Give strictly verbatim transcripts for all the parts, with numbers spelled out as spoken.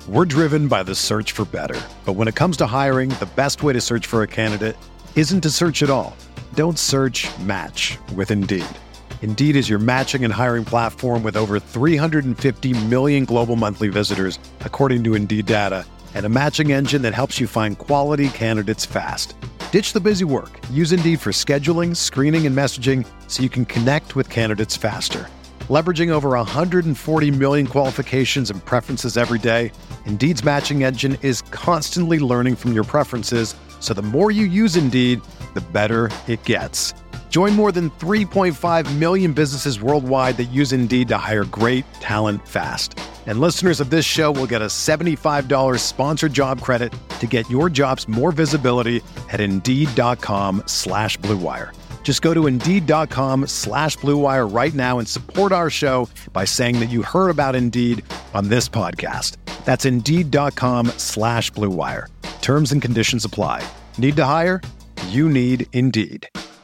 We're driven by the search for better. But when it comes to hiring, the best way to search for a candidate isn't to search at all. Don't search, match with Indeed. Indeed is your matching and hiring platform with over three hundred fifty million global monthly visitors, according to Indeed data, and a matching engine that helps you find quality candidates fast. Ditch the busy work. Use Indeed for scheduling, screening, and messaging so you can connect with candidates faster. Leveraging over one hundred forty million qualifications and preferences every day, Indeed's matching engine is constantly learning from your preferences, so the more you use Indeed, the better it gets. Join more than three point five million businesses worldwide that use Indeed to hire great talent fast. And listeners of this show will get a seventy-five dollars sponsored job credit to get your jobs more visibility at Indeed.com slash Blue Wire. Just go to Indeed.com slash Blue Wire right now and support our show by saying that you heard about Indeed on this podcast. That's Indeed.com slash Blue Wire. Terms and conditions apply. Need to hire? You need Indeed.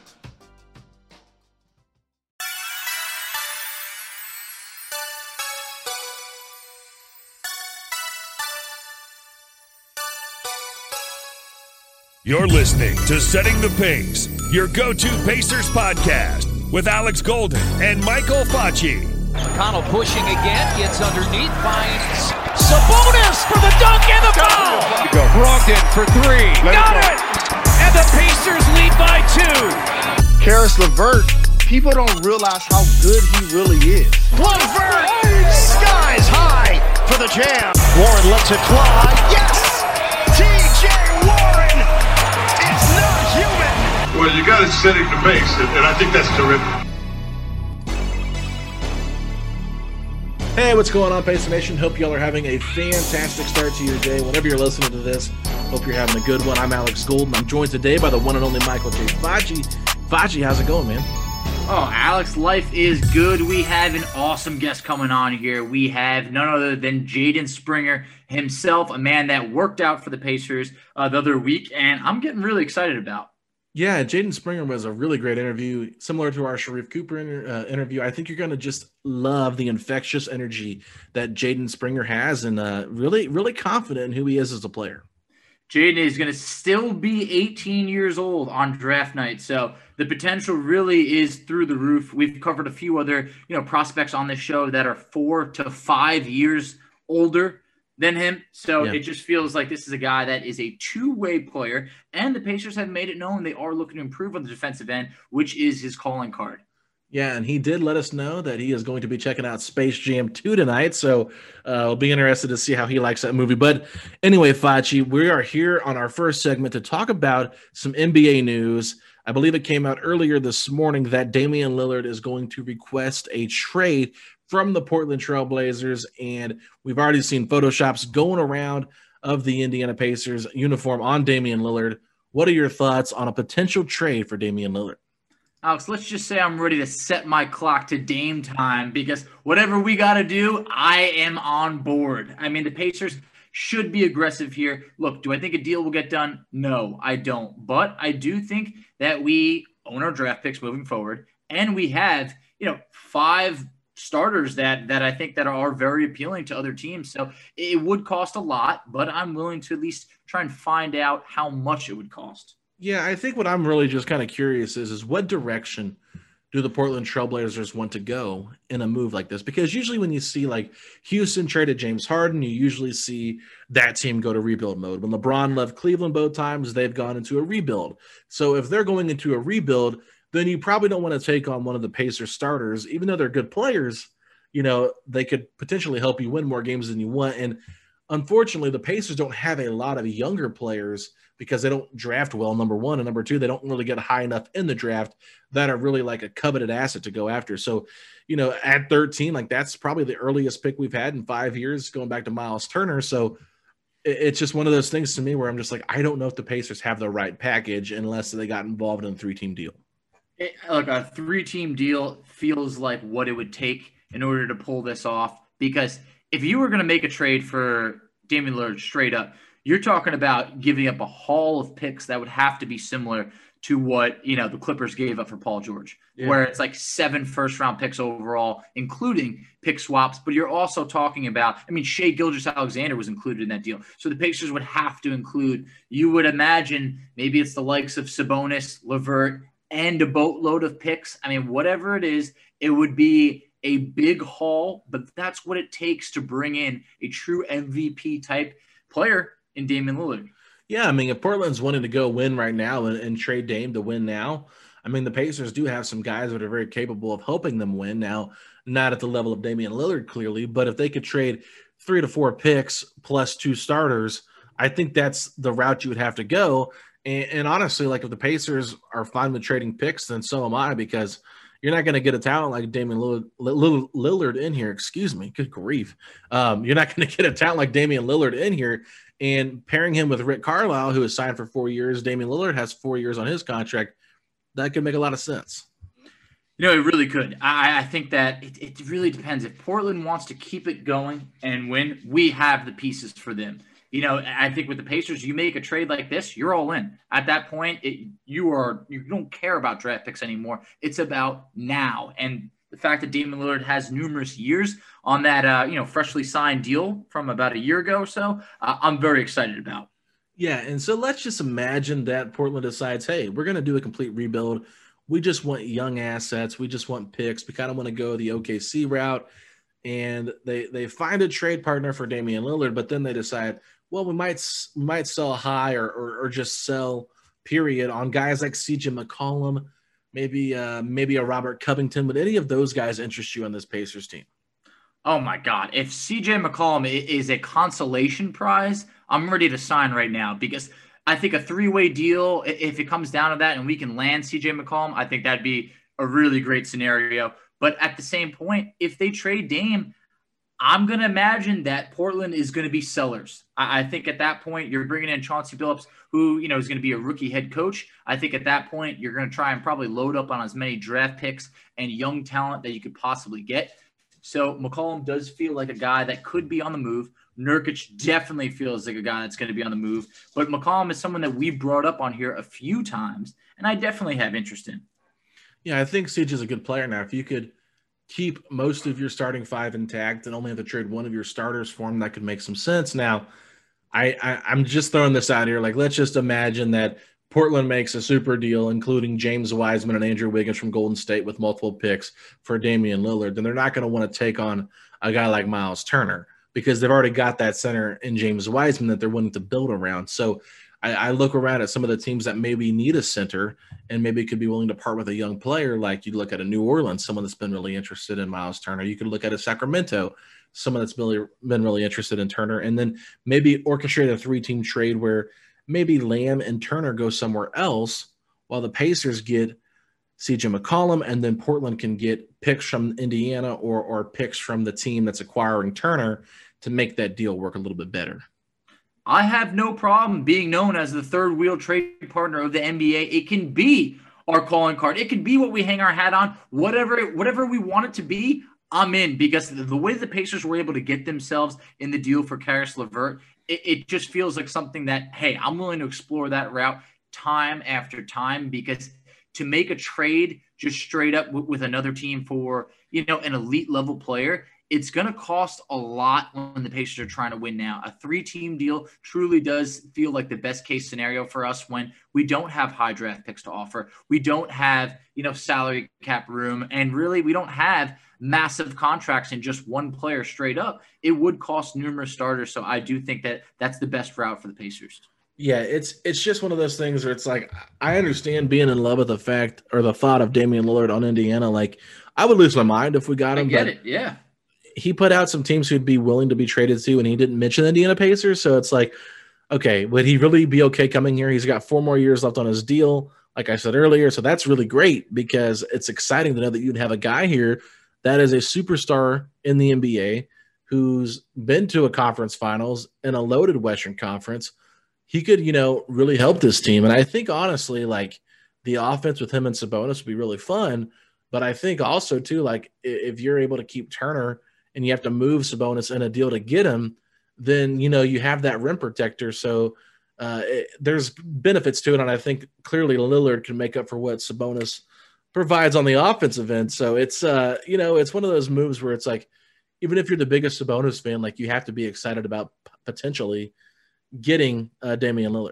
You're listening to Setting the Pace, your go-to Pacers podcast with Alex Golden and Michael Facci. McConnell pushing again, gets underneath, finds Sabonis for the dunk and the foul. Brogdon for three, Let got it, it! And the Pacers lead by two. Caris LeVert, people don't realize how good he really is. LeVert, skies high for the jam. Warren lets it fly, yes! T J Warren! Well, you got to set it the pace, and I think that's terrific. Hey, what's going on, Pacer Nation? Hope y'all are having a fantastic start to your day. Whenever you're listening to this, hope you're having a good one. I'm Alex Golden. I'm joined today by the one and only Michael J. Facci. Facci, how's it going, man? Oh, Alex, life is good. We have an awesome guest coming on here. We have none other than Jaden Springer himself, a man that worked out for the Pacers uh, the other week, and I'm getting really excited about. Yeah, Jaden Springer was a really great interview, similar to our Sharife Cooper inter- uh, interview. I think you're going to just love the infectious energy that Jaden Springer has, and uh, really, really confident in who he is as a player. Jaden is going to still be eighteen years old on draft night, so the potential really is through the roof. We've covered a few other, you know, prospects on this show that are four to five years older than him. So yeah. It just feels like this is a guy that is a two-way player, and the Pacers have made it known they are looking to improve on the defensive end, which is his calling card. Yeah, and he did let us know that he is going to be checking out Space Jam two tonight, so uh, we'll be interested to see how he likes that movie. But anyway, Facci, we are here on our first segment to talk about some N B A news. I believe it came out earlier this morning that Damian Lillard is going to request a trade from the Portland Trail Blazers, and we've already seen Photoshops going around of the Indiana Pacers uniform on Damian Lillard. What are your thoughts on a potential trade for Damian Lillard? Alex, let's just say I'm ready to set my clock to Dame time, because whatever we got to do, I am on board. I mean, the Pacers should be aggressive here. Look, do I think a deal will get done? No, I don't. But I do think that we own our draft picks moving forward, and we have, you know, five starters that that I think that are very appealing to other teams. So it would cost a lot, but I'm willing to at least try and find out how much it would cost. Yeah, I think what I'm really just kind of curious is, is what direction do the Portland Trailblazers want to go in a move like this? Because usually when you see like Houston traded James Harden, you usually see that team go to rebuild mode. When LeBron left Cleveland both times, they've gone into a rebuild. So if they're going into a rebuild, then you probably don't want to take on one of the Pacers starters, even though they're good players. You know, they could potentially help you win more games than you want. And unfortunately, the Pacers don't have a lot of younger players because they don't draft well, number one. And number two, they don't really get high enough in the draft that are really like a coveted asset to go after. So, you know, at thirteen, like that's probably the earliest pick we've had in five years, going back to Miles Turner. So it's just one of those things to me where I'm just like, I don't know if the Pacers have the right package unless they got involved in a three-team deal. It, like a three-team deal feels like what it would take in order to pull this off, because if you were going to make a trade for Damian Lillard straight up, you're talking about giving up a haul of picks that would have to be similar to what, you know, the Clippers gave up for Paul George, yeah. where it's like seven first round picks overall, including pick swaps. But you're also talking about, I mean, Shai Gilgeous-Alexander was included in that deal. So the Pacers would have to include, you would imagine, maybe it's the likes of Sabonis, LeVert, and a boatload of picks. I mean, whatever it is, it would be a big haul, but that's what it takes to bring in a true M V P type player in Damian Lillard. Yeah, I mean, if Portland's wanting to go win right now and, and trade Dame to win now, I mean, the Pacers do have some guys that are very capable of helping them win now, not at the level of Damian Lillard, clearly, but if they could trade three to four picks plus two starters, I think that's the route you would have to go. And, and honestly, like if the Pacers are fine with trading picks, then so am I, because you're not going to get a talent like Damian Lillard, Lillard in here. Excuse me. Good grief. Um, you're not going to get a talent like Damian Lillard in here. And pairing him with Rick Carlisle, who is signed for four years, Damian Lillard has four years on his contract. That could make a lot of sense. You know, it really could. I, I think that it, it really depends. If Portland wants to keep it going and win, we have the pieces for them. You know, I think with the Pacers, you make a trade like this, you're all in. At that point, it, you are you don't care about draft picks anymore. It's about now. And the fact that Damian Lillard has numerous years on that, uh, you know, freshly signed deal from about a year ago or so, uh, I'm very excited about. Yeah, and so let's just imagine that Portland decides, hey, we're going to do a complete rebuild. We just want young assets. We just want picks. We kind of want to go the O K C route. And they they find a trade partner for Damian Lillard, but then they decide, well, we might we might sell high or, or, or just sell, period, on guys like C J McCollum, maybe uh, maybe a Robert Covington. Would any of those guys interest you on this Pacers team? Oh, my God. If C J McCollum is a consolation prize, I'm ready to sign right now, because I think a three-way deal, if it comes down to that and we can land C J McCollum, I think that'd be a really great scenario. But at the same point, if they trade Dame, I'm going to imagine that Portland is going to be sellers. I, I think at that point, you're bringing in Chauncey Billups, who, you know, is going to be a rookie head coach. I think at that point, you're going to try and probably load up on as many draft picks and young talent that you could possibly get. So McCollum does feel like a guy that could be on the move. Nurkic definitely feels like a guy that's going to be on the move. But McCollum is someone that we brought up on here a few times, and I definitely have interest in. Yeah, I think C J is a good player now. If you could keep most of your starting five intact and only have to trade one of your starters for him, that could make some sense. Now, I, I, I'm just throwing this out here. Like, let's just imagine that Portland makes a super deal, including James Wiseman and Andrew Wiggins from Golden State with multiple picks for Damian Lillard. Then they're not going to want to take on a guy like Miles Turner, because they've already got that center in James Wiseman that they're willing to build around. So I, I look around at some of the teams that maybe need a center and maybe could be willing to part with a young player. Like you look at a New Orleans, someone that's been really interested in Miles Turner. You could look at a Sacramento, someone that's really been really interested in Turner, and then maybe orchestrate a three-team trade where maybe Lamb and Turner go somewhere else while the Pacers get C J McCollum, and then Portland can get picks from Indiana or or picks from the team that's acquiring Turner to make that deal work a little bit better. I have no problem being known as the third wheel trade partner of the N B A. It can be our calling card. It can be what we hang our hat on. Whatever, whatever we want it to be, I'm in, because the way the Pacers were able to get themselves in the deal for Caris LeVert, it, it just feels like something that, hey, I'm willing to explore that route time after time, because to make a trade just straight up with, with another team for, you know, an elite level player, it's going to cost a lot when the Pacers are trying to win now. A three-team deal truly does feel like the best case scenario for us when we don't have high draft picks to offer. We don't have, you know, salary cap room, and really we don't have massive contracts in just one player straight up. It would cost numerous starters. So I do think that that's the best route for the Pacers. Yeah, it's it's just one of those things where it's like, I understand being in love with the fact or the thought of Damian Lillard on Indiana. Like, I would lose my mind if we got him. I get it, yeah. He put out some teams who'd be willing to be traded to, and he didn't mention the Indiana Pacers. So it's like, okay, would he really be okay coming here? He's got four more years left on his deal, like I said earlier. So that's really great, because it's exciting to know that you'd have a guy here that is a superstar in the N B A who's been to a conference finals in a loaded Western Conference. He could, you know, really help this team. And I think, honestly, like, the offense with him and Sabonis would be really fun. But I think also, too, like, if you're able to keep Turner and you have to move Sabonis in a deal to get him, then, you know, you have that rim protector. So uh, it, there's benefits to it, and I think clearly Lillard can make up for what Sabonis provides on the offensive end. So it's uh, you know, it's one of those moves where it's like, even if you're the biggest Sabonis fan, like you have to be excited about p- potentially getting uh, Damian Lillard.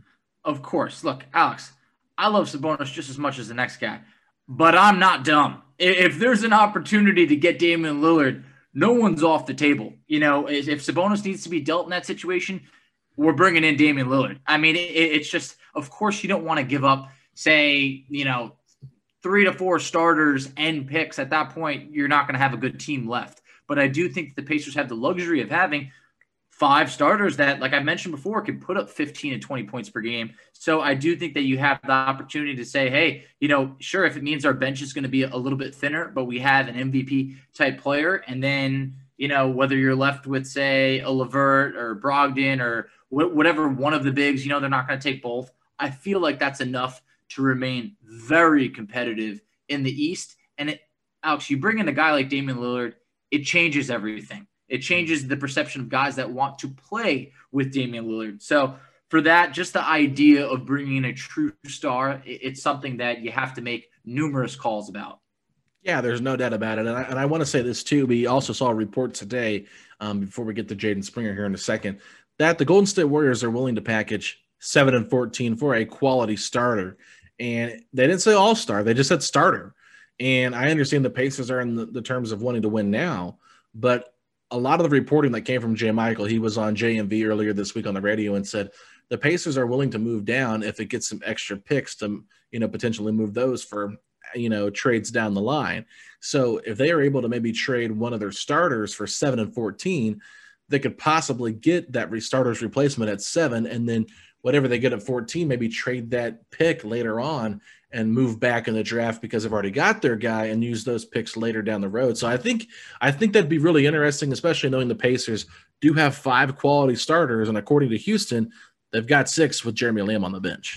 Of course. Look, Alex, I love Sabonis just as much as the next guy, but I'm not dumb. If there's an opportunity to get Damian Lillard, no one's off the table. You know, if Sabonis needs to be dealt in that situation, we're bringing in Damian Lillard. I mean, it, it's just, of course, you don't want to give up, say, you know, three to four starters and picks. At that point, you're not going to have a good team left. But I do think that the Pacers have the luxury of having five starters that, like I mentioned before, can put up fifteen and twenty points per game. So I do think that you have the opportunity to say, hey, you know, sure, if it means our bench is going to be a little bit thinner, but we have an M V P type player. And then, you know, whether you're left with, say, a LeVert or Brogdon or wh- whatever one of the bigs, you know, they're not going to take both. I feel like that's enough to remain very competitive in the East. And it, Alex, you bring in a guy like Damian Lillard, it changes everything. It changes the perception of guys that want to play with Damian Lillard. So for that, just the idea of bringing in a true star, it's something that you have to make numerous calls about. Yeah, there's no doubt about it. And I, and I want to say this too. We also saw a report today, um, before we get to Jaden Springer here in a second, that the Golden State Warriors are willing to package seven and fourteen for a quality starter. And they didn't say all-star. They just said starter. And I understand the Pacers are in the, the terms of wanting to win now, but a lot of the reporting that came from Jay Michael, he was on J M V earlier this week on the radio and said the Pacers are willing to move down if it gets some extra picks to, you know, potentially move those for, you know, trades down the line. So if they are able to maybe trade one of their starters for seven and fourteen, they could possibly get that restarter's replacement at seven, and then whatever they get at fourteen, maybe trade that pick later on and move back in the draft because they've already got their guy and use those picks later down the road. So I think I think that'd be really interesting, especially knowing the Pacers do have five quality starters, and according to Houston, they've got six with Jeremy Lamb on the bench.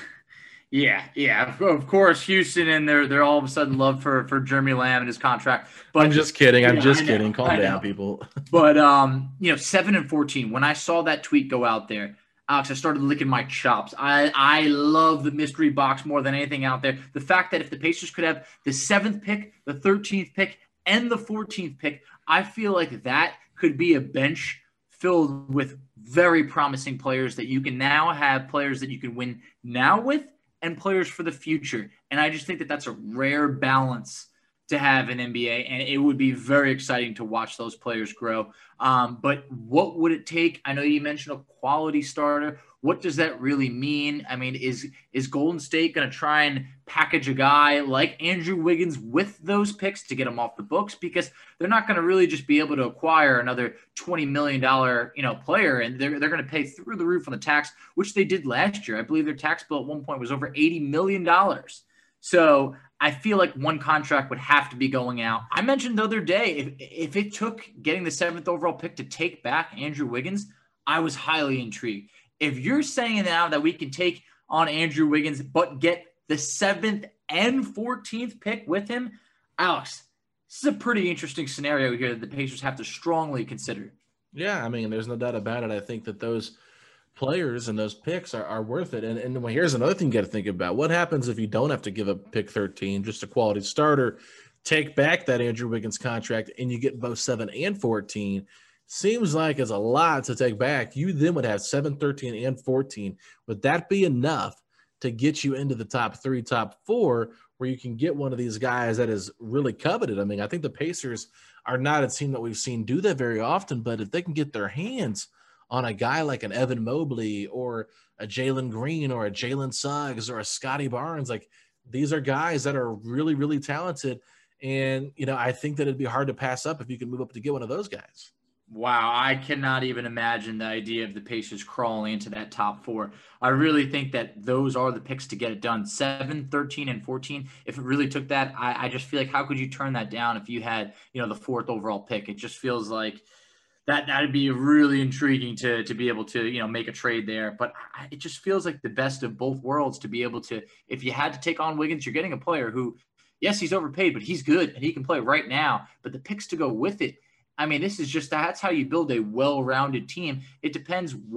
Yeah, yeah, of course, Houston and they're they're all of a sudden love for for Jeremy Lamb and his contract. But I'm just kidding. I'm yeah, just I know, kidding. Calm I down, know. people. But um, you know, seven and fourteen. When I saw that tweet go out there, Alex, I started licking my chops. I, I love the mystery box more than anything out there. The fact that if the Pacers could have the seventh pick, the thirteenth pick, and the fourteenth pick, I feel like that could be a bench filled with very promising players that you can now have players that you can win now with and players for the future. And I just think that that's a rare balance to have in N B A, and it would be very exciting to watch those players grow. Um, but what would it take? I know you mentioned a quality starter. What does that really mean? I mean, is is Golden State going to try and package a guy like Andrew Wiggins with those picks to get him off the books? Because they're not going to really just be able to acquire another twenty million dollars, you know, player, and they're, they're going to pay through the roof on the tax, which they did last year. I believe their tax bill at one point was over eighty million dollars. So I feel like one contract would have to be going out. I mentioned the other day, if if it took getting the seventh overall pick to take back Andrew Wiggins, I was highly intrigued. If you're saying now that we can take on Andrew Wiggins but get the seventh and fourteenth pick with him, Alex, this is a pretty interesting scenario here that the Pacers have to strongly consider. Yeah, I mean, there's no doubt about it. I think that those players and those picks are, are worth it. And, and here's another thing you got to think about. What happens if you don't have to give up pick thirteen, just a quality starter, take back that Andrew Wiggins contract, and you get both seven and fourteen? Seems like it's a lot to take back. You then would have seven, thirteen, and fourteen. Would that be enough to get you into the top three, top four, where you can get one of these guys that is really coveted? I mean, I think the Pacers are not a team that we've seen do that very often, but if they can get their hands on a guy like an Evan Mobley or a Jalen Green or a Jalen Suggs or a Scotty Barnes, like these are guys that are really, really talented. And, you know, I think that it'd be hard to pass up if you can move up to get one of those guys. Wow, I cannot even imagine the idea of the Pacers crawling into that top four. I really think that those are the picks to get it done. seven, thirteen, and fourteen. If it really took that, I, I just feel like how could you turn that down if you had, you know, the fourth overall pick? It just feels like that that'd be really intriguing to to be able to, you know, make a trade there. But I, it just feels like the best of both worlds to be able to, if you had to take on Wiggins, you're getting a player who, yes, he's overpaid, but he's good and he can play right now. But the picks to go with it, I mean, this is just, that's how you build a well-rounded team. It depends what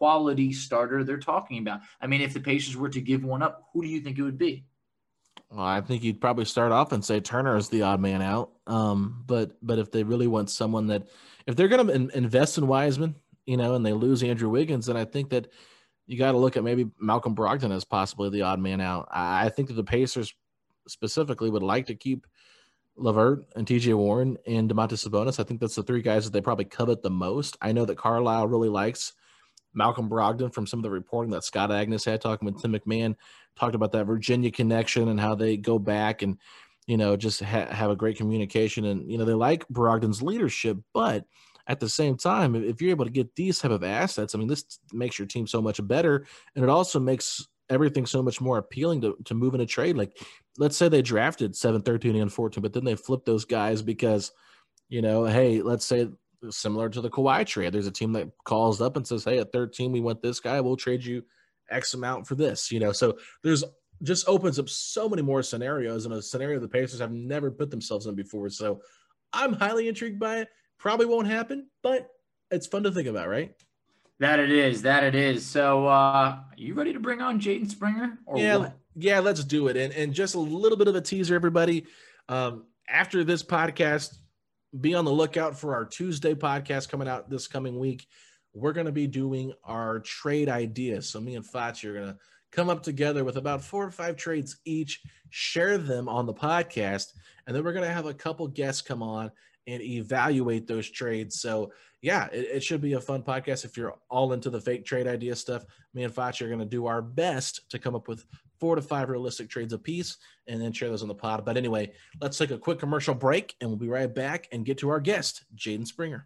quality starter they're talking about. I mean, if the Pacers were to give one up, who do you think it would be? Well, I think you'd probably start off and say Turner is the odd man out. Um, but but if they really want someone that, if they're going to in, invest in Wiseman, you know, and they lose Andrew Wiggins, then I think that you got to look at maybe Malcolm Brogdon as possibly the odd man out. I, I think that the Pacers specifically would like to keep LeVert and T J Warren and Domantas Sabonis. I think that's the three guys that they probably covet the most. I know that Carlisle really likes Malcolm Brogdon from some of the reporting that Scott Agnes had talking with Tim McMahon, talked about that Virginia connection and how they go back and, you know, just ha- have a great communication. And, you know, they like Brogdon's leadership, but at the same time, if you're able to get these type of assets, I mean, this makes your team so much better. And it also makes everything so much more appealing to, to move in a trade. Like, let's say they drafted seven, thirteen, and fourteen, but then they flip those guys because, you know, hey, let's say similar to the Kawhi trade, there's a team that calls up and says, hey, at thirteen, we want this guy. We'll trade you X amount for this, you know? So there's just opens up so many more scenarios, and a scenario the Pacers have never put themselves in before. So I'm highly intrigued by it. Probably won't happen, but it's fun to think about, right? That it is. That it is. So, uh, are you ready to bring on Jaden Springer? Or yeah, what? yeah. Let's do it. And and just a little bit of a teaser, everybody. Um, after this podcast, be on the lookout for our Tuesday podcast coming out this coming week. We're going to be doing our trade ideas. So me and Fati are going to come up together with about four or five trades each, share them on the podcast, and then we're going to have a couple guests come on and evaluate those trades. So yeah, it, it should be a fun podcast. If you're all into the fake trade idea stuff, me and Fati are going to do our best to come up with four to five realistic trades apiece and then share those on the pod. But anyway, let's take a quick commercial break and we'll be right back and get to our guest, Jaden Springer.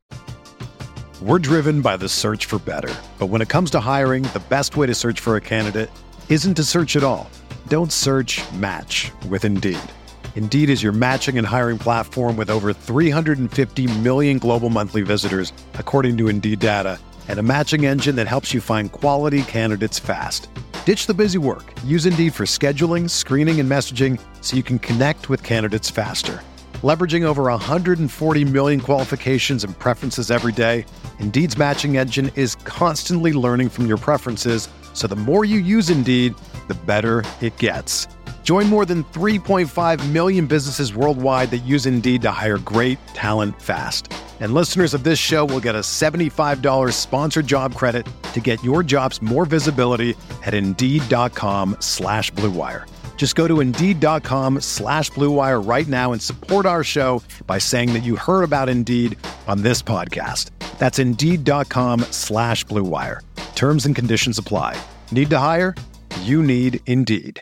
We're driven by the search for better. But when it comes to hiring, the best way to search for a candidate isn't to search at all. Don't search, match with Indeed. Indeed is your matching and hiring platform with over three hundred fifty million global monthly visitors, according to Indeed data, and a matching engine that helps you find quality candidates fast. Ditch the busy work. Use Indeed for scheduling, screening, and messaging so you can connect with candidates faster. Leveraging over one hundred forty million qualifications and preferences every day, Indeed's matching engine is constantly learning from your preferences, so the more you use Indeed, the better it gets. Join more than three point five million businesses worldwide that use Indeed to hire great talent fast. And listeners of this show will get a seventy-five dollars sponsored job credit to get your jobs more visibility at Indeed.com slash Blue Wire. Just go to Indeed.com slash Blue Wire right now and support our show by saying that you heard about Indeed on this podcast. That's Indeed.com slash Blue Wire. Terms and conditions apply. Need to hire? You need Indeed.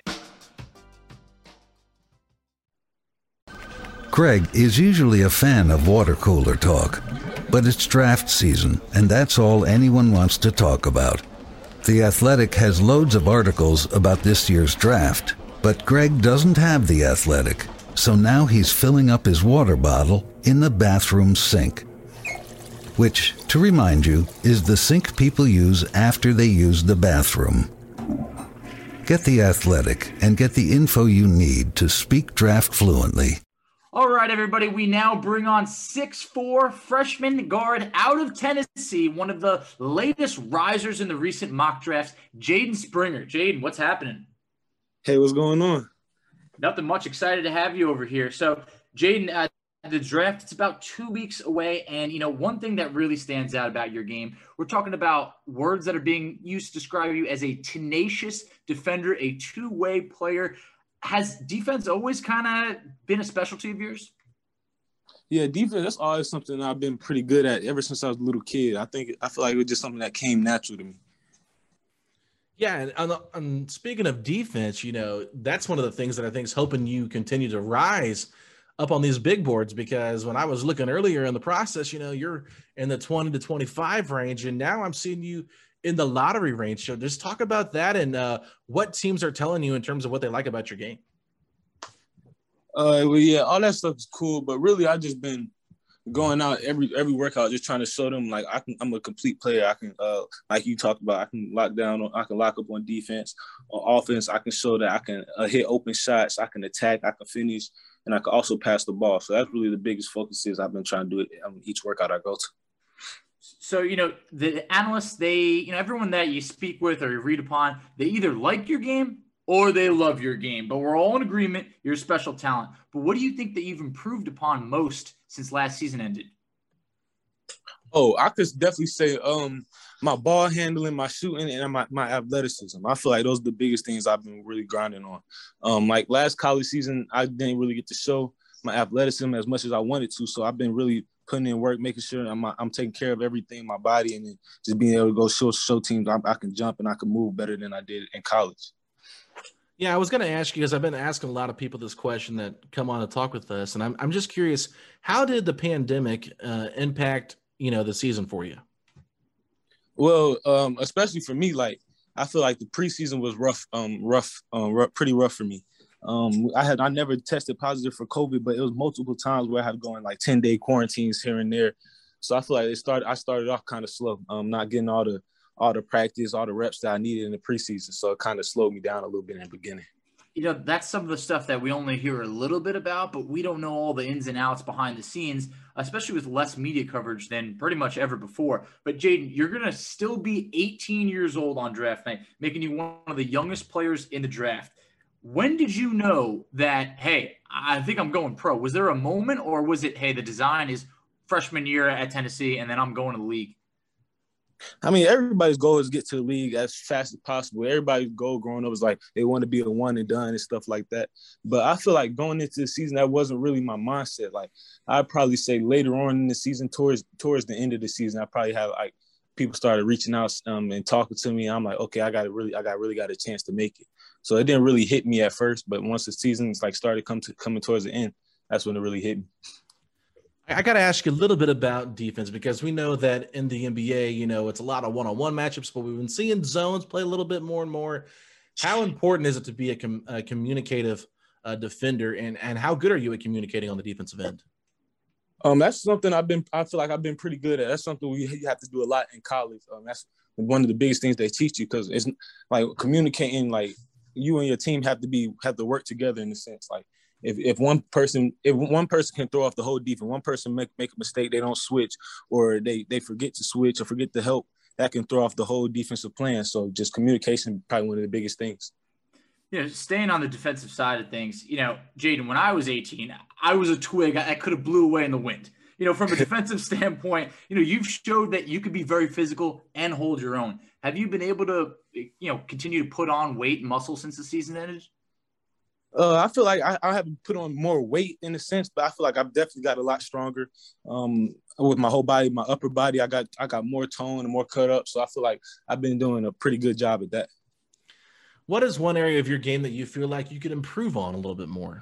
Craig is usually a fan of water cooler talk, but it's draft season, and that's all anyone wants to talk about. The Athletic has loads of articles about this year's draft, but Greg doesn't have The Athletic, so now he's filling up his water bottle in the bathroom sink. Which, to remind you, is the sink people use after they use the bathroom. Get The Athletic and get the info you need to speak draft fluently. All right, everybody, we now bring on six foot four freshman guard out of Tennessee, one of the latest risers in the recent mock drafts, Jaden Springer. Jaden, what's happening? Hey, what's going on? Nothing much. Excited to have you over here. So, Jaden, uh, the draft, it's about two weeks away, and, you know, one thing that really stands out about your game, we're talking about words that are being used to describe you as a tenacious defender, a two-way player. Has defense always kind of been a specialty of yours? Yeah, defense, that's always something I've been pretty good at ever since I was a little kid. I think I feel like it was just something that came natural to me. Yeah, and on, on speaking of defense, you know, that's one of the things that I think is helping you continue to rise up on these big boards, because when I was looking earlier in the process, you know, you're in the twenty to twenty-five range, and now I'm seeing you in the lottery range. So just talk about that and uh, what teams are telling you in terms of what they like about your game. Uh, well, yeah, all that stuff is cool, but really I just been going out every every workout, just trying to show them like I can. I'm a complete player. I can, uh, like you talked about, I can lock down. On, I can lock up on defense. On offense, I can show that I can uh, hit open shots. I can attack. I can finish, and I can also pass the ball. So that's really the biggest focus is I've been trying to do it on each workout I go to. So, you know, the analysts, they, you know, everyone that you speak with or you read upon, they either like your game or they love your game. But we're all in agreement, you're a special talent. But what do you think that you've improved upon most since last season ended? Oh, I could definitely say um, my ball handling, my shooting, and my, my athleticism. I feel like those are the biggest things I've been really grinding on. Um, like last college season, I didn't really get to show my athleticism as much as I wanted to. So I've been really putting in work, making sure I'm I'm taking care of everything, my body, and then just being able to go show show teams I, I can jump and I can move better than I did in college. Yeah, I was going to ask you, because I've been asking a lot of people this question that come on to talk with us, and I'm I'm just curious, how did the pandemic uh, impact, you know, the season for you? Well, um, especially for me, like I feel like the preseason was rough, um, rough, um, rough, pretty rough for me. Um, I had I never tested positive for COVID, but it was multiple times where I had to go in like ten day quarantines here and there. So I feel like it started. I started off kind of slow, um, not getting all the all the practice, all the reps that I needed in the preseason. So it kind of slowed me down a little bit in the beginning. You know, that's some of the stuff that we only hear a little bit about, but we don't know all the ins and outs behind the scenes, especially with less media coverage than pretty much ever before. But Jaden, you're going to still be eighteen years old on draft night, making you one of the youngest players in the draft. When did you know that, hey, I think I'm going pro? Was there a moment, or was it, hey, the design is freshman year at Tennessee and then I'm going to the league? I mean, everybody's goal is to get to the league as fast as possible. Everybody's goal growing up was like they want to be a one and done and stuff like that. But I feel like going into the season, that wasn't really my mindset. Like I'd probably say later on in the season, towards towards the end of the season, I probably have like people started reaching out um, and talking to me. I'm like, okay, I got really, I got really got a chance to make it. So it didn't really hit me at first, but once the season's like started come to coming towards the end, that's when it really hit me. I got to ask you a little bit about defense, because we know that in the N B A, you know, it's a lot of one-on-one matchups, but we've been seeing zones play a little bit more and more. How important is it to be a, com- a communicative uh, defender, and, and how good are you at communicating on the defensive end? Um, that's something I've been, I feel like I've been pretty good at. That's something we you have to do a lot in college. Um, that's one of the biggest things they teach you, because it's like communicating, like you and your team have to be, have to work together in a sense. Like, If if one person if one person can throw off the whole defense, one person make, make a mistake, they don't switch, or they they forget to switch or forget to help, that can throw off the whole defensive plan. So just communication, probably one of the biggest things. You know, staying on the defensive side of things, you know, Jaden, when I was eighteen, I was a twig I, I could have blew away in the wind. You know, from a defensive standpoint, you know, you've showed that you could be very physical and hold your own. Have you been able to, you know, continue to put on weight and muscle since the season ended? Uh, I feel like I, I haven't put on more weight in a sense, but I feel like I've definitely got a lot stronger um, with my whole body, my upper body. I got I got more tone and more cut up, so I feel like I've been doing a pretty good job at that. What is one area of your game that you feel like you could improve on a little bit more?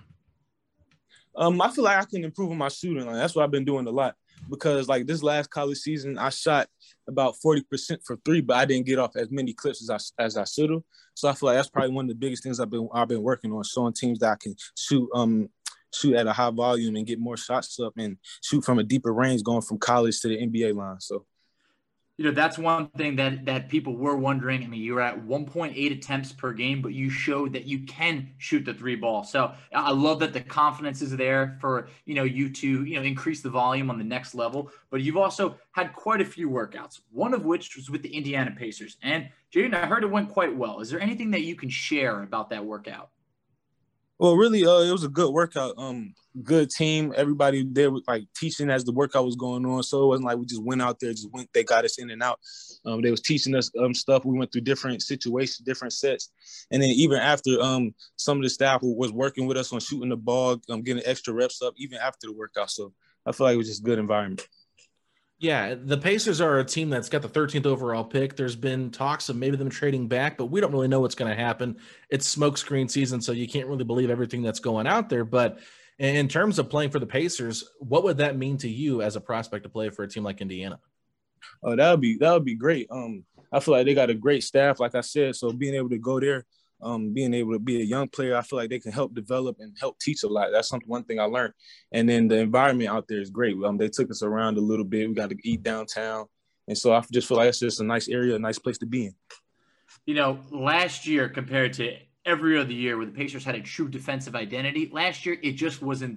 Um, I feel like I can improve on my shooting. Like, that's what I've been doing a lot, because like this last college season, I shot about forty percent for three, but I didn't get off as many clips as I as I should have. So I feel like that's probably one of the biggest things I've been I've been working on, showing teams that I can shoot um shoot at a high volume and get more shots up and shoot from a deeper range, going from college to the N B A line. So, you know, that's one thing that that people were wondering. I mean, you were at one point eight attempts per game, but you showed that you can shoot the three ball. So I love that the confidence is there for, you know, you to, you know, increase the volume on the next level. But you've also had quite a few workouts, one of which was with the Indiana Pacers. And Jaden, I heard it went quite well. Is there anything that you can share about that workout? Well, really, uh, it was a good workout. Um, good team. Everybody there was like teaching as the workout was going on. So it wasn't like we just went out there, just went. They got us in and out. Um, they was teaching us um stuff. We went through different situations, different sets, and then even after, um, some of the staff was working with us on shooting the ball, um, getting extra reps up, even after the workout. So I feel like it was just a good environment. Yeah, the Pacers are a team that's got the thirteenth overall pick. There's been talks of maybe them trading back, but we don't really know what's going to happen. It's smokescreen season, so you can't really believe everything that's going out there. But in terms of playing for the Pacers, what would that mean to you as a prospect to play for a team like Indiana? Oh, that would be that would be great. Um, I feel like they got a great staff, like I said. So being able to go there, um, being able to be a young player, I feel like they can help develop and help teach a lot. That's something one thing I learned. And then the environment out there is great. Um, they took us around a little bit. We got to eat downtown, and so I just feel like it's just a nice area, a nice place to be in. You know, last year compared to every other year where the Pacers had a true defensive identity, last year it just wasn't there.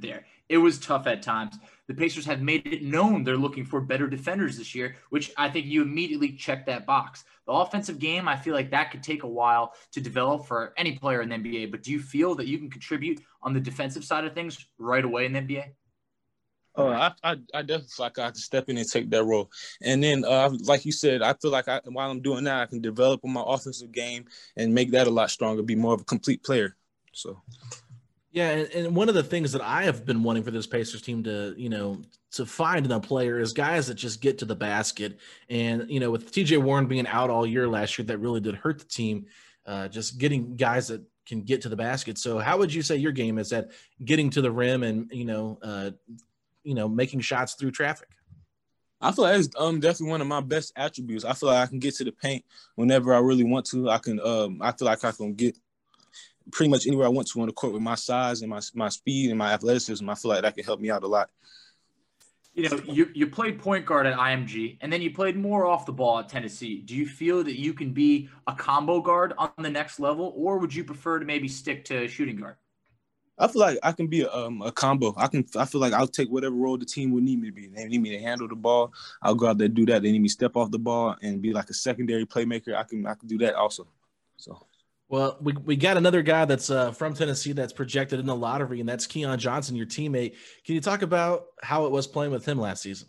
It was tough at times. The Pacers have made it known they're looking for better defenders this year, which I think you immediately check that box. The offensive game, I feel like that could take a while to develop for any player in the N B A. But do you feel that you can contribute on the defensive side of things right away in the N B A? Oh, I, I, I definitely feel like I can step in and take that role. And then, uh, like you said, I feel like I, while I'm doing that, I can develop on my offensive game and make that a lot stronger, be more of a complete player. So, yeah, and, and one of the things that I have been wanting for this Pacers team to, you know, to find in a player is guys that just get to the basket. And, you know, with T J Warren being out all year last year, that really did hurt the team, uh, just getting guys that can get to the basket. So how would you say your game is at getting to the rim and, you know, uh, you know, making shots through traffic? I feel like it's um, definitely one of my best attributes. I feel like I can get to the paint whenever I really want to. I can, um, I feel like I can get pretty much anywhere I want to on the court with my size and my my speed and my athleticism. I feel like that can help me out a lot. You know, you, you played point guard at I M G, and then you played more off the ball at Tennessee. Do you feel that you can be a combo guard on the next level, or would you prefer to maybe stick to shooting guard? I feel like I can be a, um, a combo. I can. I feel like I'll take whatever role the team would need me to be. They need me to handle the ball. I'll go out there and do that. They need me to step off the ball and be like a secondary playmaker. I can. I can do that also. So, well, we we got another guy that's uh, from Tennessee that's projected in the lottery, and that's Keon Johnson, your teammate. Can you talk about how it was playing with him last season?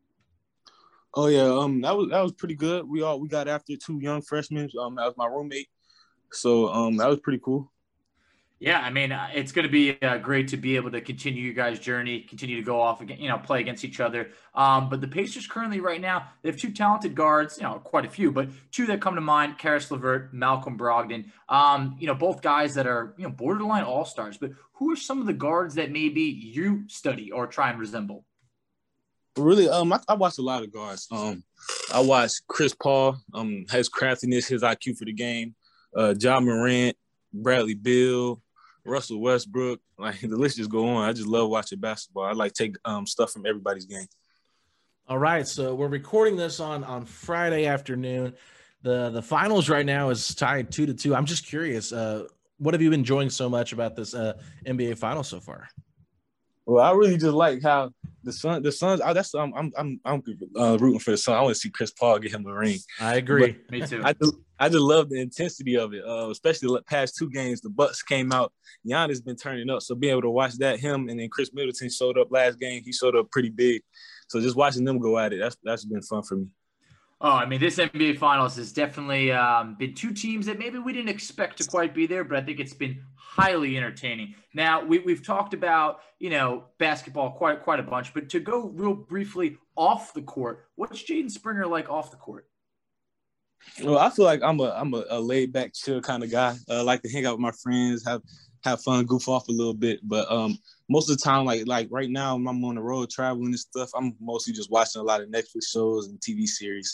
Oh yeah, um, that was that was pretty good. We all we got after two young freshmen. Um, that was my roommate. So um, that was pretty cool. Yeah, I mean, uh, it's going to be uh, great to be able to continue your guys' journey, continue to go off again, you know, play against each other. Um, but the Pacers currently right now, they have two talented guards, you know, quite a few, but two that come to mind, Karis LeVert, Malcolm Brogdon, um, you know, both guys that are, you know, borderline all-stars. But who are some of the guards that maybe you study or try and resemble? Really, um, I, I watch a lot of guards. Um, I watch Chris Paul, um, his craftiness, his I Q for the game, uh, Ja Morant, Bradley Beal, Russell Westbrook, like the list just go on. I just love watching basketball. I like take um, stuff from everybody's game. All right, so we're recording this on on Friday afternoon. The the finals right now is tied two to two. I'm just curious, uh, what have you been enjoying so much about this uh, N B A final so far? Well, I really just like how the Sun, the Suns. I, that's I'm I'm I'm, I'm uh, rooting for the Sun. I want to see Chris Paul get him a ring. I agree. But Me too. I just, I just love the intensity of it, uh, especially the past two games. The Bucks came out. Giannis been turning up, so being able to watch that, him and then Chris Middleton showed up last game. He showed up pretty big. So just watching them go at it, that's that's been fun for me. Oh, I mean, this N B A Finals has definitely um, been two teams that maybe we didn't expect to quite be there, but I think it's been highly entertaining. Now, we, we've talked about, you know, basketball quite quite a bunch, but to go real briefly off the court, what's Jaden Springer like off the court? Well, I feel like I'm a I'm a, a laid back, chill kind of guy. I uh, like to hang out with my friends, have have fun, goof off a little bit. But um, most of the time, like like right now, when I'm on the road traveling and stuff, I'm mostly just watching a lot of Netflix shows and T V series.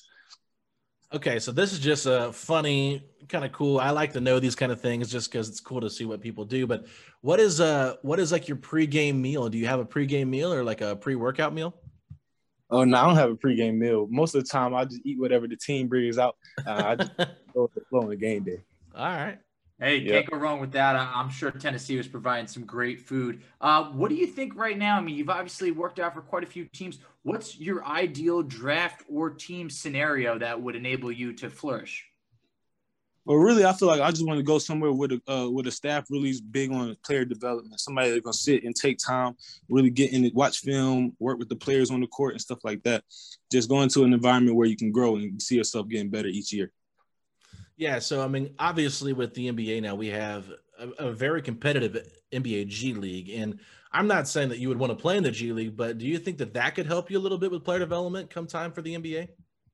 Okay, so this is just a funny, kind of cool. I like to know these kind of things just because it's cool to see what people do. But what is uh what is like your pregame meal? Do you have a pregame meal or like a pre-workout meal? Oh no, I don't have a pregame meal. Most of the time, I just eat whatever the team brings out. Uh, I just go with the flow on the game day. All right. Hey, Yeah. can't go wrong with that. I- I'm sure Tennessee was providing some great food. Uh, what do you think right now? I mean, you've obviously worked out for quite a few teams. What's your ideal draft or team scenario that would enable you to flourish? Well, really, I feel like I just want to go somewhere with a uh, with a staff really is big on player development. Somebody that's gonna sit and take time, really get in it, watch film, work with the players on the court and stuff like that. Just go into an environment where you can grow and see yourself getting better each year. Yeah, so I mean, obviously with the N B A now, we have a, a very competitive N B A G League, and I'm not saying that you would want to play in the G League, but do you think that that could help you a little bit with player development come time for the N B A?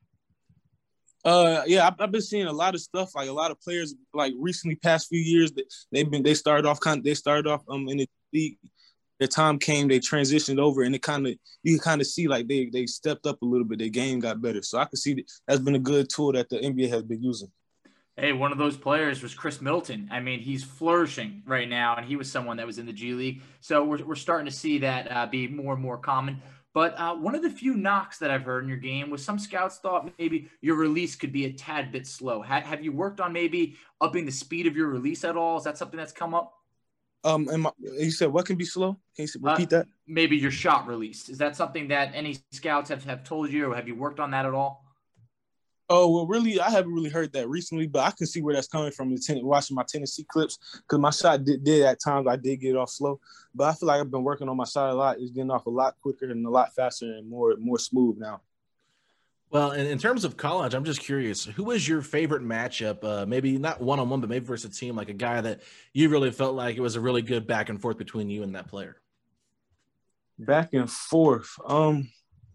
Uh, yeah, I've, I've been seeing a lot of stuff. Like a lot of players, like recently, past few years, that they've been they started off kind. They started off um in the league. Their time came, they transitioned over, and it kind of you can kind of see like they they stepped up a little bit. Their game got better, so I can see that that's been a good tool that the N B A has been using. Hey, one of those players was Chris Middleton. I mean, he's flourishing right now, and he was someone that was in the G League. So we're, we're starting to see that uh, be more and more common. But uh, one of the few knocks that I've heard in your game was some scouts thought maybe your release could be a tad bit slow. Ha- have you worked on maybe upping the speed of your release at all? Is that something that's come up? Um, and my, you said what can be slow? Can you repeat uh, that? Maybe your shot release. Is that something that any scouts have, have told you, or have you worked on that at all? Oh, well, really, I haven't really heard that recently, but I can see where that's coming from ten- watching my Tennessee clips, because my shot did, did at times I did get off slow, but I feel like I've been working on my shot a lot. It's getting off a lot quicker and a lot faster and more more smooth now. Well, in, in terms of college, I'm just curious, who was your favorite matchup? Uh, maybe not one-on-one, but maybe versus a team, like a guy that you really felt like it was a really good back and forth between you and that player. Back and forth. Um,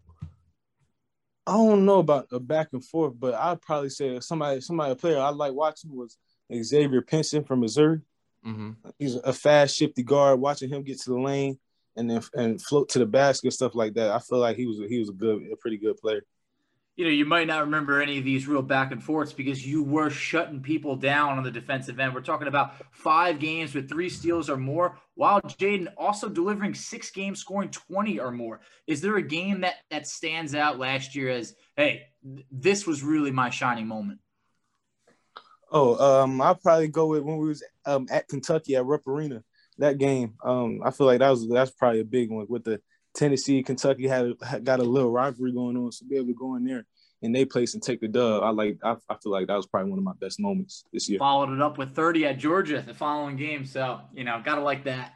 I don't know about a back and forth, but I'd probably say somebody, somebody, a player I like watching was Xavier Pinson from Missouri. Mm-hmm. He's a fast, shifty guard. Watching him get to the lane and then and float to the basket, stuff like that. I feel like he was a, he was a good, a pretty good player. You know, you might not remember any of these real back and forths because you were shutting people down on the defensive end. We're talking about five games with three steals or more, while Jaden also delivering six games, scoring twenty or more. Is there a game that, that stands out last year as, hey, th- this was really my shining moment? Oh, um, I'll probably go with when we was um, at Kentucky at Rupp Arena. That game, um, I feel like that was that's probably a big one with the Tennessee, Kentucky had, had got a little rivalry going on, so be able to go in there in their place and take the dub. I like. I, I feel like that was probably one of my best moments this year. Followed it up with thirty at Georgia the following game, so you know, gotta like that.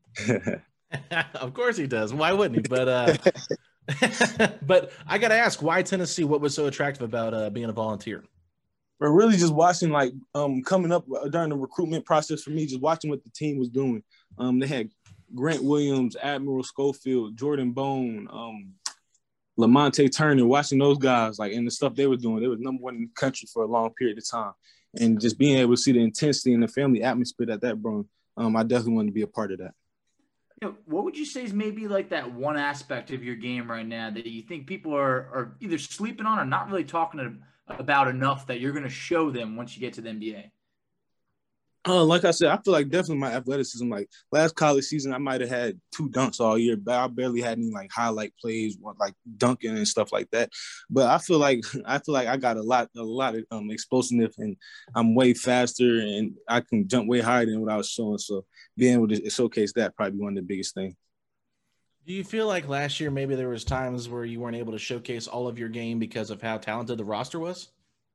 Of course he does. Why wouldn't he? But uh, but I gotta ask, why Tennessee? What was so attractive about uh, being a Volunteer? But really, just watching like um, coming up during the recruitment process for me, just watching what the team was doing. Um, they had Grant Williams, Admiral Schofield, Jordan Bone, um, Lamonte Turner, watching those guys, like, and the stuff they were doing. They were number one in the country for a long period of time. And just being able to see the intensity and the family atmosphere that that brought, um, I definitely wanted to be a part of that. You know, what would you say is maybe like that one aspect of your game right now that you think people are, are either sleeping on or not really talking about enough that you're going to show them once you get to the N B A? Uh, like I said, I feel like definitely my athleticism. Like last college season, I might have had two dunks all year, but I barely had any like highlight plays, like dunking and stuff like that. But I feel like I feel like I got a lot, a lot of um, explosiveness, and I'm way faster, and I can jump way higher than what I was showing. So being able to showcase that probably one of the biggest things. Do you feel like last year maybe there was times where you weren't able to showcase all of your game because of how talented the roster was?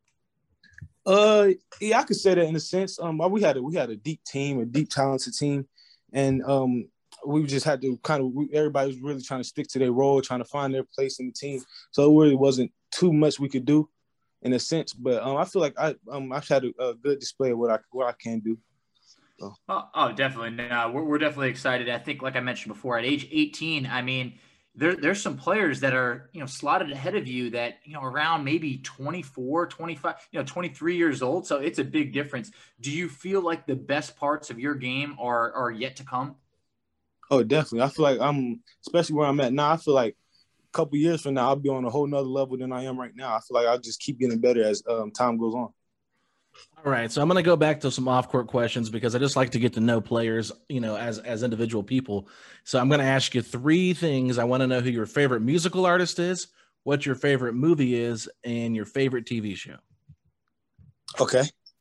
Uh, yeah, I could say that in a sense. Um, we had a we had a deep team, a deep talented team, and um, we just had to kind of we, everybody was really trying to stick to their role, trying to find their place in the team. So it really wasn't too much we could do, in a sense. But um, I feel like I um I've had a, a good display of what I what I can do. So. Oh, oh, definitely. No, we're we're definitely excited. I think, like I mentioned before, at age eighteen, I mean, there there's some players that are, you know, slotted ahead of you that, you know, around maybe twenty-four, twenty-five, you know, twenty-three years old. So it's a big difference. Do you feel like the best parts of your game are are yet to come? Oh, definitely. I feel like I'm, especially where I'm at now, I feel like a couple years from now, I'll be on a whole nother level than I am right now. I feel like I'll just keep getting better as um, time goes on. All right, so I'm going to go back to some off-court questions because I just like to get to know players, you know, as as individual people. So I'm going to ask you three things. I want to know who your favorite musical artist is, what your favorite movie is, and your favorite T V show. Okay.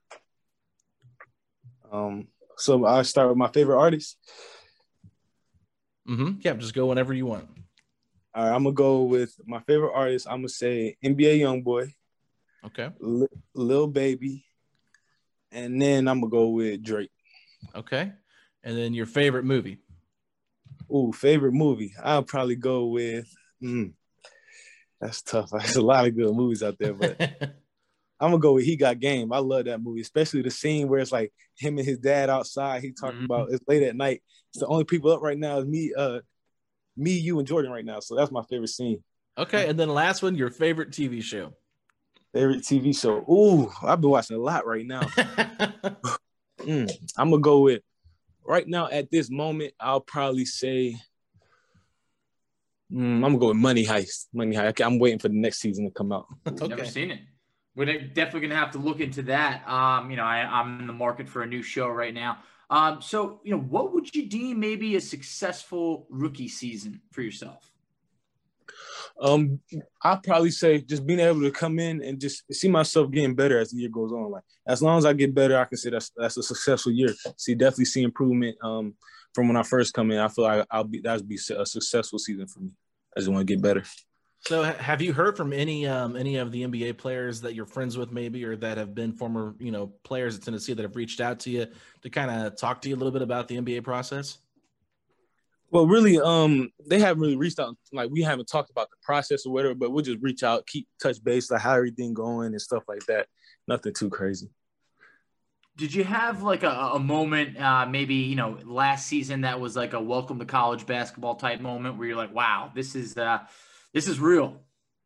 Um. So I'll start with my favorite artist. Mm-hmm. Yeah, just go whenever you want. All right, I'm going to go with my favorite artist. I'm going to say N B A Youngboy. Okay. L- Lil Baby. And then I'm going to go with Drake. Okay. And then your favorite movie? Ooh, favorite movie. I'll probably go with mm, – that's tough. There's a lot of good movies out there, but I'm going to go with He Got Game. I love that movie, especially the scene where it's like him and his dad outside. He talking mm-hmm. about it's late at night. It's the only people up right now is me, uh, me, you, and Jordan right now. So that's my favorite scene. Okay. And then last one, your favorite T V show? Favorite T V show. Ooh, I've been watching a lot right now. mm, I'm going to go with, right now at this moment, I'll probably say, mm, I'm going to go with Money Heist. Money Heist. I'm waiting for the next season to come out. Okay. Never seen it. We're definitely going to have to look into that. Um, you know, I, I'm in the market for a new show right now. Um, so, you know, what would you deem maybe a successful rookie season for yourself? Um, I'll probably say just being able to come in and just see myself getting better as the year goes on. Like as long as I get better, I can say that's that's a successful year. See, definitely see improvement um, from when I first come in. I feel like I'll be that'll be a successful season for me. I just want to get better. So, have you heard from any um, any of the N B A players that you're friends with, maybe, or that have been former you know players at Tennessee that have reached out to you to kind of talk to you a little bit about the N B A process? Well, really, um, they haven't really reached out. Like, we haven't talked about the process or whatever, but we'll just reach out, keep touch base, like how everything going and stuff like that. Nothing too crazy. Did you have like a, a moment, uh, maybe, you know, last season that was like a welcome to college basketball type moment where you're like, wow, this is uh, this is real?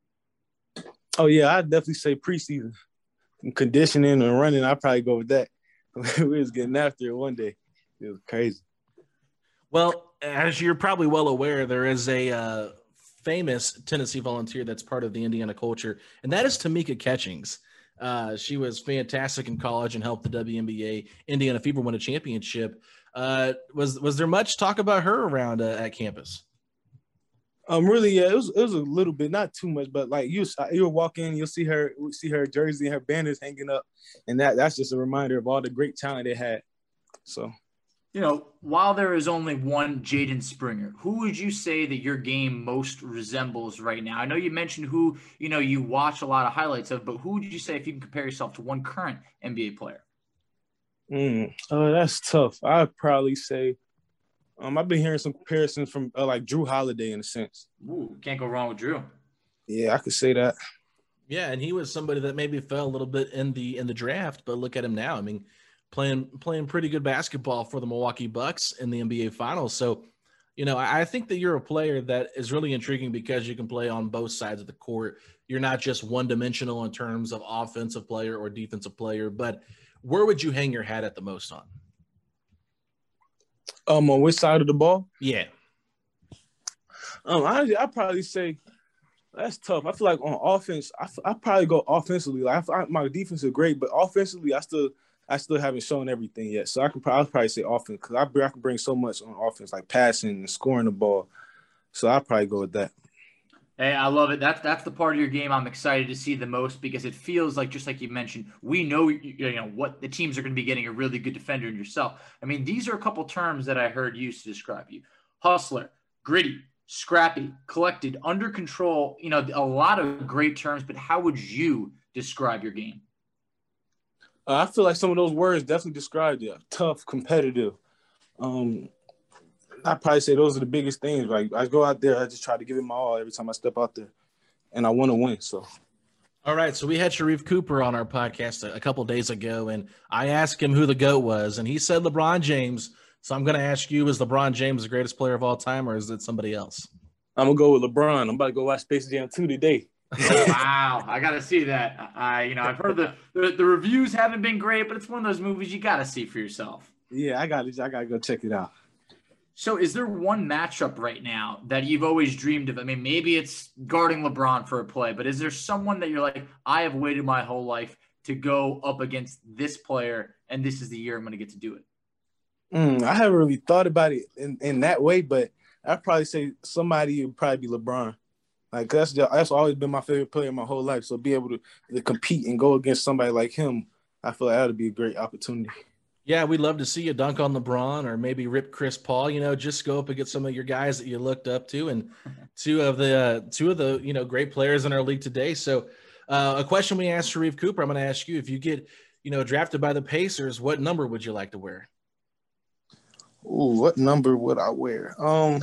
Oh, yeah, I'd definitely say preseason. Conditioning and running, I'd probably go with that. We was getting after it one day. It was crazy. Well, as you're probably well aware, there is a uh, famous Tennessee Volunteer that's part of the Indiana culture, and that is Tamika Catchings. Uh, she was fantastic in college and helped the W N B A Indiana Fever win a championship. Uh, was was there much talk about her around uh, at campus? Um, really, yeah, it was it was a little bit, not too much, but like you, you'll walk in, you'll see her, see her jersey and her banners hanging up, and that that's just a reminder of all the great talent they had. So. You know, while there is only one Jaden Springer, who would you say that your game most resembles right now? I know you mentioned who, you know, you watch a lot of highlights of, but who would you say if you can compare yourself to one current N B A player? Mm, oh, that's tough. I'd probably say um, I've been hearing some comparisons from uh, like Drew Holiday in a sense. Ooh, can't go wrong with Drew. Yeah, I could say that. Yeah, and he was somebody that maybe fell a little bit in the in the draft, but look at him now. I mean, playing playing pretty good basketball for the Milwaukee Bucks in the N B A Finals. So, you know, I think that you're a player that is really intriguing because you can play on both sides of the court. You're not just one-dimensional in terms of offensive player or defensive player, but where would you hang your hat at the most on? Um, on which side of the ball? Yeah. Um, honestly, I'd probably say that's tough. I feel like on offense, I I probably go offensively. Like I, my defense is great, but offensively, I still – I still haven't shown everything yet. So I can probably, I'll probably say offense because I, I can bring so much on offense, like passing and scoring the ball. So I'll probably go with that. Hey, I love it. That's that's the part of your game I'm excited to see the most because it feels like, just like you mentioned, we know you know what the teams are going to be getting a really good defender in yourself. I mean, these are a couple terms that I heard used to describe you: hustler, gritty, scrappy, collected, under control. You know, a lot of great terms. But how would you describe your game? Uh, I feel like some of those words definitely describe you. Tough, competitive. Um, I'd probably say those are the biggest things. Like I go out there, I just try to give it my all every time I step out there, and I want to win. So, all right. So we had Sharife Cooper on our podcast a, a couple of days ago, and I asked him who the GOAT was, and he said LeBron James. So I'm going to ask you: is LeBron James the greatest player of all time, or is it somebody else? I'm gonna go with LeBron. I'm about to go watch Space Jam two today. Oh, wow, I gotta see that. I, you know, I've heard the, the the reviews haven't been great, but it's one of those movies you gotta see for yourself. Yeah, I got to I gotta go check it out. So, is there one matchup right now that you've always dreamed of? I mean, maybe it's guarding LeBron for a play, but is there someone that you're like, I have waited my whole life to go up against this player, and this is the year I'm going to get to do it? Mm, I haven't really thought about it in, in that way, but I'd probably say somebody would probably be LeBron. Like that's just, that's always been my favorite player my whole life. So be able to, to compete and go against somebody like him, I feel like that would be a great opportunity. Yeah, we'd love to see you dunk on LeBron or maybe rip Chris Paul. You know, just go up against some of your guys that you looked up to, and two of the uh, two of the you know great players in our league today. So, uh, a question we asked Sharife Cooper, I'm going to ask you: if you get you know drafted by the Pacers, what number would you like to wear? Ooh, what number would I wear? Um.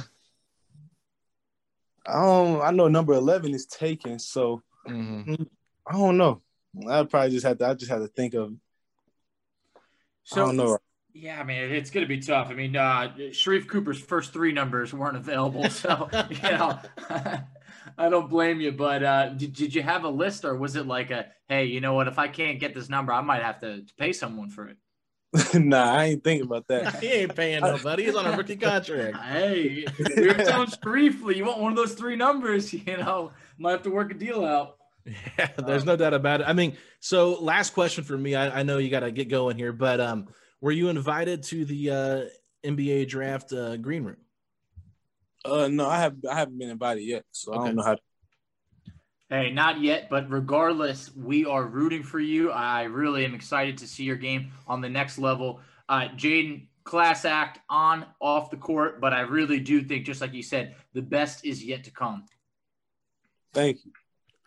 Um, I know number eleven is taken, so mm-hmm. I don't know. I probably just have to. I just have to think of. So, I don't know. Yeah, I mean, it's going to be tough. I mean, uh, Sharife Cooper's first three numbers weren't available, so you know, I don't blame you. But uh, did did you have a list, or was it like a, hey, you know what? If I can't get this number, I might have to pay someone for it. Nah, I ain't thinking about that. He ain't paying nobody. He's on a rookie contract. Hey, we were telling Sharife, you want one of those three numbers, you know, might have to work a deal out. Yeah, there's um, no doubt about it. I mean, so last question for me. I, I know you got to get going here, but um, were you invited to the uh, N B A draft uh, green room? Uh, no, I have I haven't been invited yet, so okay. I don't know how. Hey, not yet, but regardless, we are rooting for you. I really am excited to see your game on the next level. Uh, Jaden, class act on, off the court, but I really do think, just like you said, the best is yet to come. Thank you.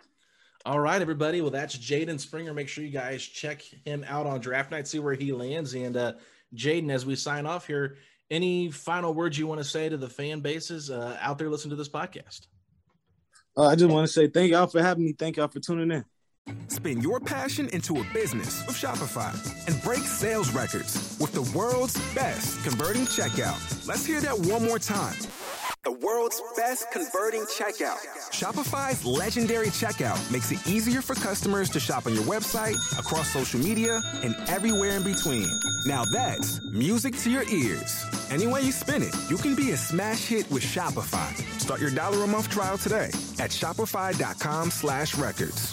All right, everybody. Well, that's Jaden Springer. Make sure you guys check him out on draft night, see where he lands. And uh, Jaden, as we sign off here, any final words you want to say to the fan bases uh, out there listening to this podcast? Uh, I just want to say thank y'all for having me. Thank y'all for tuning in. Spin your passion into a business with Shopify and break sales records with the world's best converting checkout. Let's hear that one more time. The world's best converting checkout. Shopify's legendary checkout makes it easier for customers to shop on your website, across social media, and everywhere in between. Now that's music to your ears. Any way you spin it, you can be a smash hit with Shopify. Start your dollar a month trial today at shopify.com slash records.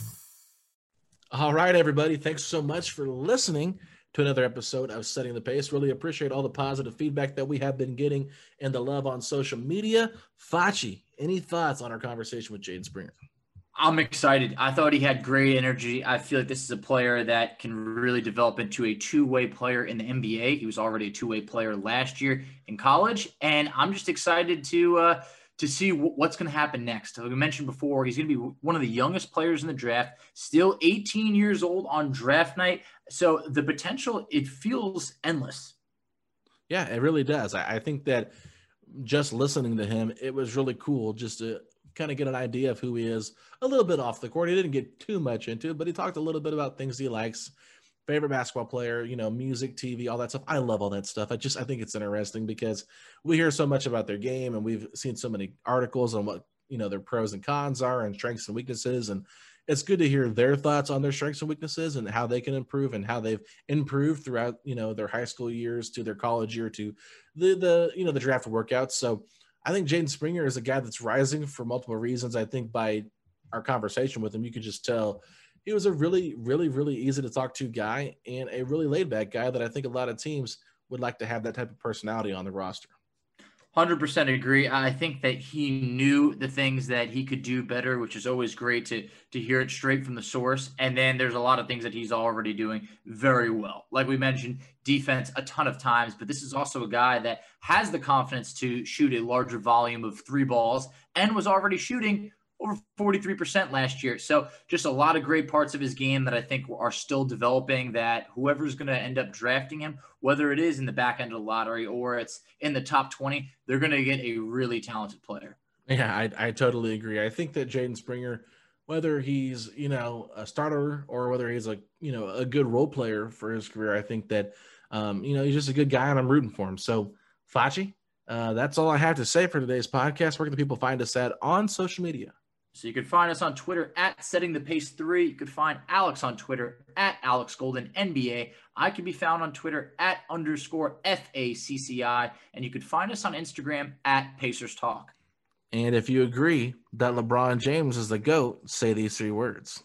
All right, everybody. Thanks so much for listening to another episode of Setting the Pace. Really appreciate all the positive feedback that we have been getting and the love on social media. Facci, any thoughts on our conversation with Jaden Springer? I'm excited. I thought he had great energy. I feel like this is a player that can really develop into a two-way player in the N B A. He was already a two-way player last year in college, and I'm just excited to uh, to see w- what's going to happen next. Like we mentioned before, he's going to be one of the youngest players in the draft, still eighteen years old on draft night. So the potential, it feels endless. Yeah, it really does. I, I think that just listening to him, it was really cool just to kind of get an idea of who he is a little bit off the court. He didn't get too much into it, but he talked a little bit about things he likes, favorite basketball player, you know, music, T V, all that stuff. I love all that stuff. I just, I think it's interesting because we hear so much about their game and we've seen so many articles on what, you know, their pros and cons are and strengths and weaknesses. And it's good to hear their thoughts on their strengths and weaknesses and how they can improve and how they've improved throughout, you know, their high school years to their college year to the, the, you know, the draft workouts. So I think Jaden Springer is a guy that's rising for multiple reasons. I think by our conversation with him, you could just tell he was a really, really, really easy to talk to guy and a really laid back guy that I think a lot of teams would like to have that type of personality on the roster. one hundred percent agree. I think that he knew the things that he could do better, which is always great to to hear it straight from the source. And then there's a lot of things that he's already doing very well. Like we mentioned, defense a ton of times, but this is also a guy that has the confidence to shoot a larger volume of three balls and was already shooting over forty-three percent last year. So just a lot of great parts of his game that I think are still developing, that whoever's going to end up drafting him, whether it is in the back end of the lottery or it's in the top twenty, they're going to get a really talented player. Yeah, I, I totally agree. I think that Jaden Springer, whether he's, you know, a starter or whether he's a, you know, a good role player for his career, I think that, um, you know, he's just a good guy and I'm rooting for him. So Facci, uh, that's all I have to say for today's podcast. Where can the people find us at on social media? So you can find us on Twitter at Setting the Pace three. You could find Alex on Twitter at Alex Golden N B A. I can be found on Twitter at underscore F A C C I. And you could find us on Instagram at Pacers Talk. And if you agree that LeBron James is the GOAT, say these three words.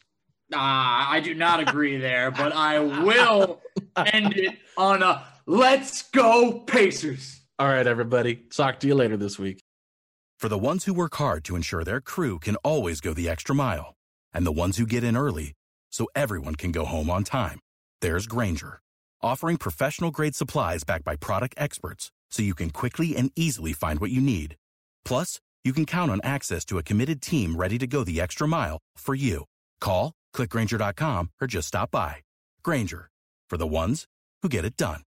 Ah, I do not agree there, but I will end it on a let's go Pacers. All right, everybody. Talk to you later this week. For the ones who work hard to ensure their crew can always go the extra mile, and the ones who get in early so everyone can go home on time, there's Grainger, offering professional-grade supplies backed by product experts so you can quickly and easily find what you need. Plus, you can count on access to a committed team ready to go the extra mile for you. Call, click Grainger dot com, or just stop by. Grainger, for the ones who get it done.